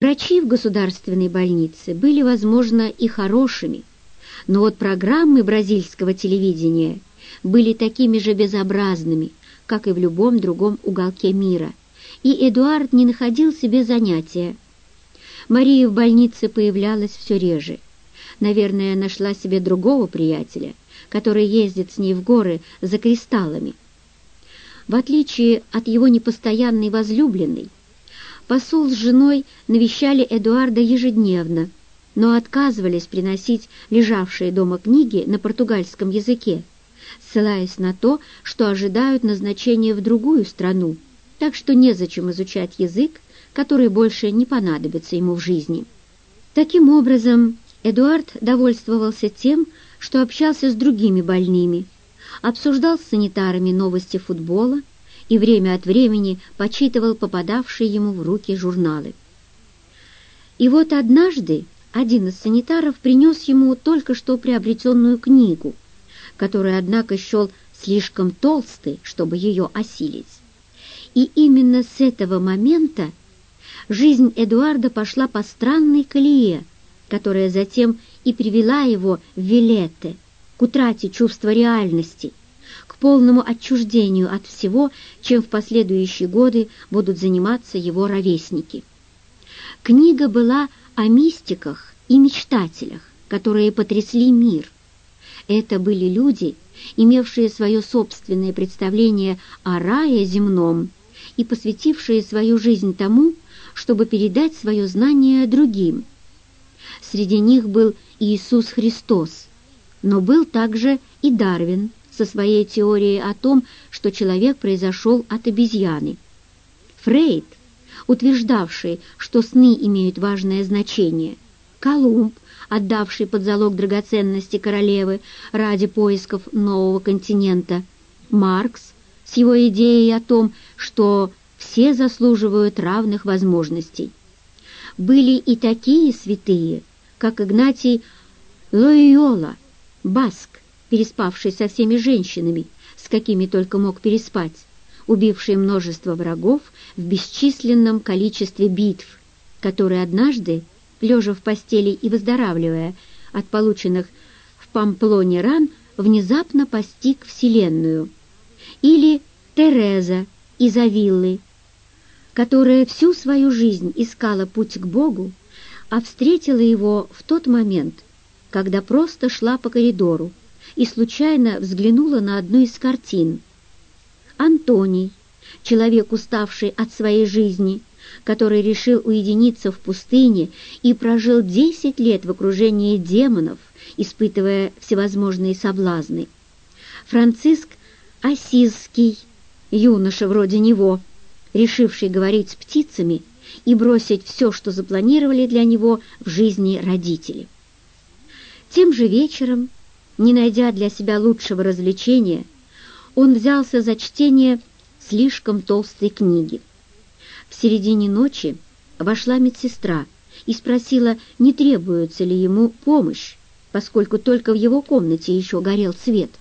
Врачи в государственной больнице были, возможно, и хорошими, но вот программы бразильского телевидения были такими же безобразными, как и в любом другом уголке мира, и Эдуард не находил себе занятия. Мария в больнице появлялась все реже. Наверное, нашла себе другого приятеля, который ездит с ней в горы за кристаллами. В отличие от его непостоянной возлюбленной, посол с женой навещали Эдуарда ежедневно, но отказывались приносить лежавшие дома книги на португальском языке, ссылаясь на то, что ожидают назначения в другую страну, так что незачем изучать язык, который больше не понадобится ему в жизни. Таким образом, Эдуард довольствовался тем, что общался с другими больными, обсуждал с санитарами новости футбола и время от времени почитывал попадавшие ему в руки журналы. И вот однажды один из санитаров принес ему только что приобретенную книгу, которую, однако, счел слишком толстой, чтобы ее осилить. И именно с этого момента жизнь Эдуарда пошла по странной колее, которая затем и привела его в Вилетте, к утрате чувства реальности, к полному отчуждению от всего, чем в последующие годы будут заниматься его ровесники. Книга была о мистиках и мечтателях, которые потрясли мир. Это были люди, имевшие свое собственное представление о рае земном и посвятившие свою жизнь тому, чтобы передать свое знание другим. Среди них был Иисус Христос, но был также и Дарвин со своей теорией о том, что человек произошел от обезьяны. Фрейд, утверждавший, что сны имеют важное значение. Колумб, отдавший под залог драгоценности королевы ради поисков нового континента. Маркс с его идеей о том, что все заслуживают равных возможностей. Были и такие святые, как Игнатий Лойола, баск, переспавший со всеми женщинами, с какими только мог переспать, убивший множество врагов в бесчисленном количестве битв, который однажды, лежа в постели и выздоравливая от полученных в Памплоне ран, внезапно постиг Вселенную. Или Тереза из Авиллы, которая всю свою жизнь искала путь к Богу, а встретила его в тот момент, когда просто шла по коридору и случайно взглянула на одну из картин. Антоний, человек, уставший от своей жизни, который решил уединиться в пустыне и прожил 10 лет в окружении демонов, испытывая всевозможные соблазны. Франциск Ассизский, юноша вроде него, решивший говорить с птицами и бросить все, что запланировали для него в жизни родители. Тем же вечером, не найдя для себя лучшего развлечения, он взялся за чтение слишком толстой книги. В середине ночи вошла медсестра и спросила, не требуется ли ему помощь, поскольку только в его комнате еще горел свет.